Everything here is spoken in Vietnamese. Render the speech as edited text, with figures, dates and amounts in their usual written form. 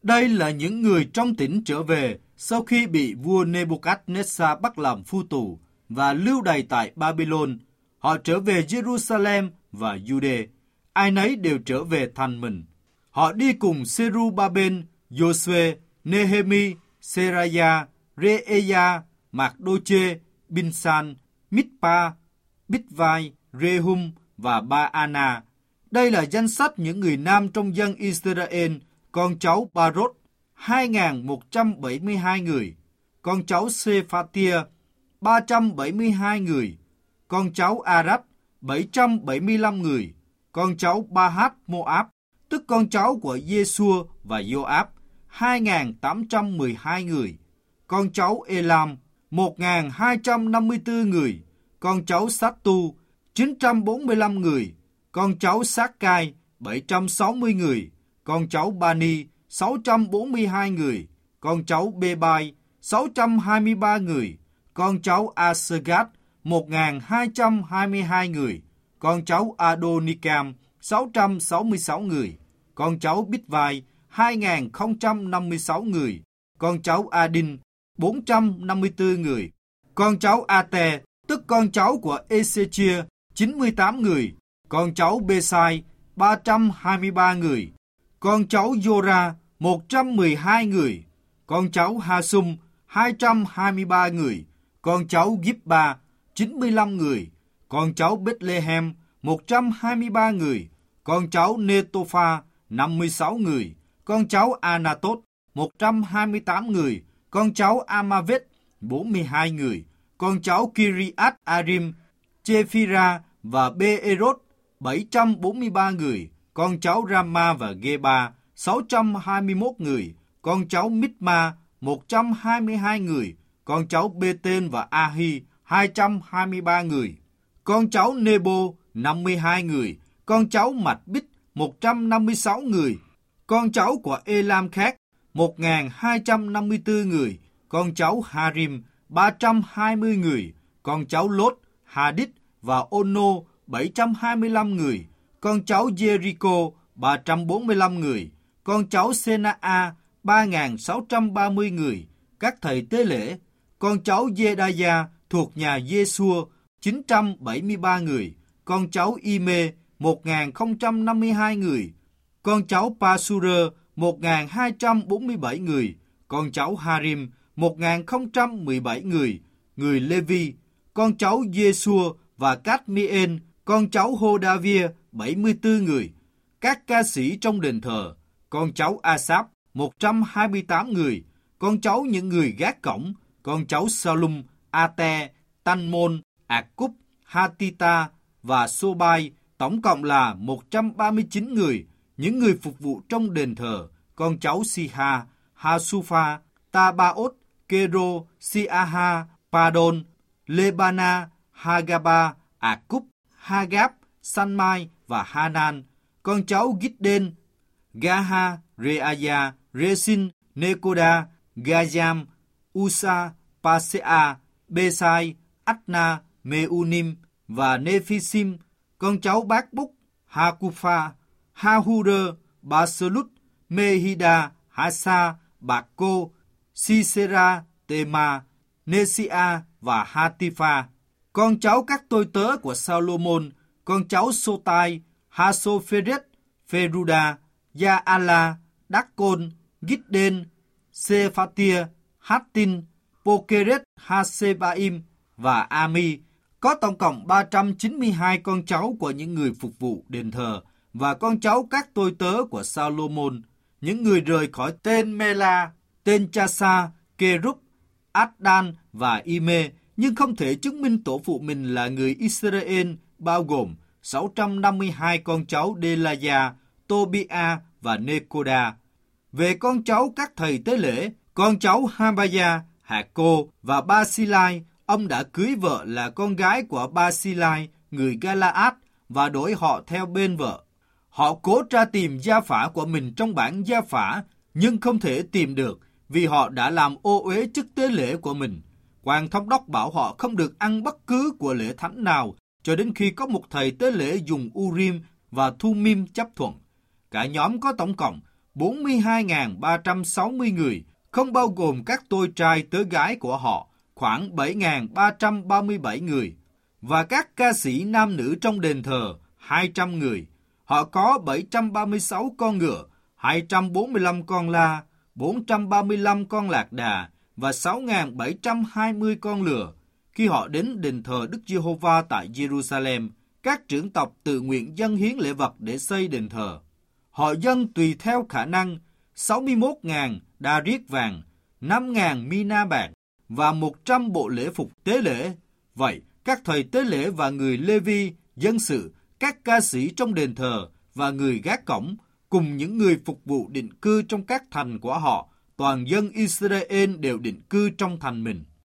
Đây là những người trong tỉnh trở về sau khi bị vua Nebuchadnezzar bắt làm phu tù và lưu đày tại Babylon. Họ trở về Jerusalem và Jude. Ai nấy đều trở về thành mình. Họ đi cùng Serubabel, Joshua, Nehemi, Seraya, Reeya, Mạc-đô-chê, Binsan, Mitpa, Bigvai, Rehum và Baana. Đây là danh sách những người nam trong dân Israel, con cháu Barốt, 2.172 người, con cháu Sephatia, 372 người, con cháu Arad, 775 người, con cháu Bahat Moab, tức con cháu của Giê-xua và Joab, 2.812 người, con cháu Elam, 1.254 người, con cháu Sát-tu, 945 người, con cháu Sát-cai, 760 người, con cháu Bani, 642 người, con cháu Bê-bai, 623 người, con cháu A-sơ-gát, 1.222 người, con cháu Adonikam, 666 người, con cháu Bigvai, 2.056 người, con cháu Adin, 454 người, con cháu Ate, tức con cháu của Ê-xê-chia, 98 người, con cháu Bê-sai, 323 người, con cháu Giora, 112 người, con cháu Ha-sum, 223 người, con cháu Gíp-ba, 95 người, con cháu Bethlehem, 123 người, con cháu Nê-tô-pha, 56 người, con cháu Anatot, 128 người, con cháu Amavet, 42 người, con cháu Kiriat-arim, Chephira và Bê-erốt, 743 người, con cháu Rama và Gê-ba, 621 người, con cháu Mít-ma, 122 người, con cháu Bê-tên và A-hi, 223 người, con cháu Nê-bô, 52 người, con cháu Mạch-bích, 156 người, con cháu của Elam khác, 1.254 người, con cháu Harim, 320 người, con cháu Lốt, Hadít và Ono, 725 người, con cháu Jericho, 345 người, con cháu Sena-a, 3.630 người, các thầy tế lễ, con cháu Giê-đa-gia thuộc nhà Giê-xua, 973 người, con cháu Y-mê, 1.052 người, con cháu Pa-su-rơ, 1.247 người, con cháu Harim, 1.017 người Lê-vi, con cháu Giê-xua và Cát-mi-ên, con cháu Hô-đa-via, 74 người, các ca sĩ trong đền thờ, con cháu A-sáp, 128 người, con cháu những người gác cổng, con cháu Sa-lum, A-te, Tân-môn, Ạc-cúp, Ha-ti-ta và Sô-bai, tổng cộng là 139 người, những người phục vụ trong đền thờ, con cháu Si-ha, Ha-su-pha, Ta-ba-ốt, Kê-rô, Si-a-ha, Pa-đôn, Lê-ba-na, Ha-ga-ba, Ạc-cúp, Ha-gáp, San-mai và Ha-nan, con cháu Gít-đên, Ga-ha, Re-a-ya, Re-sin, Nê-cô-đa, Ga-giam, U-sa, Pa-se-a, Bê-sai, Át-na, Mê-u-nim và Nê-phi-sim, con cháu Bác-búc, Ha-cu-pha, Ha-hu-rơ, Ba-sơ-lút, Mê-hi-đa, Ha-sa, Bạc-cô, Si-sê-ra, Tê-ma, Nê-si-a và Ha-ti-pha, con cháu các tôi tớ của Sa-lô-môn, con cháu Sô-tai, Ha-sô-phê-rết, Phê-ru-đa, Ya-a-la, Đắc-côn, Gít-đên, Sê-pha-tia, Hát-tin, Pô-kê-rết, Ha-sê-ba-im và A-mi. Có tổng cộng 392 con cháu của những người phục vụ đền thờ và con cháu các tôi tớ của Sa-lô-môn, những người rời khỏi tên Mê-la, tên Cha-sa, Kê-rúp, Át-đan và Y-mê, nhưng không thể chứng minh tổ phụ mình là người Israel, bao gồm 652 con cháu Đê-la-gia, Tô-bi-a và Nê-cô-đa. Về con cháu các thầy tế lễ, con cháu Ha-ba-gia, Hạ-cô và Ba-si-lai, ông đã cưới vợ là con gái của Ba-si-lai, người Ga-la-át, và đổi họ theo bên vợ. Họ cố tra tìm gia phả của mình trong bản gia phả, nhưng không thể tìm được vì họ đã làm ô uế chức tế lễ của mình. Quan thống đốc bảo họ không được ăn bất cứ của lễ thánh nào cho đến khi có một thầy tế lễ dùng Urim và Thummim chấp thuận. Cả nhóm có tổng cộng 42.360 người, không bao gồm các tôi trai tớ gái của họ, khoảng 7.337 người, và các ca sĩ nam nữ trong đền thờ, 200 người. Họ có 736 con ngựa, 245 con la, 435 con lạc đà và 6.720 con lừa. Khi họ đến đền thờ Đức Giê-hô-va tại Jerusalem, các trưởng tộc tự nguyện dâng hiến lễ vật để xây đền thờ. Họ dâng tùy theo khả năng 61.000 đa riết vàng, 5.000 mina bạc và 100 bộ lễ phục tế lễ. Vậy, các thầy tế lễ và người Lê-vi, dân sự, các ca sĩ trong đền thờ và người gác cổng, cùng những người phục vụ định cư trong các thành của họ, toàn dân Israel đều định cư trong thành mình.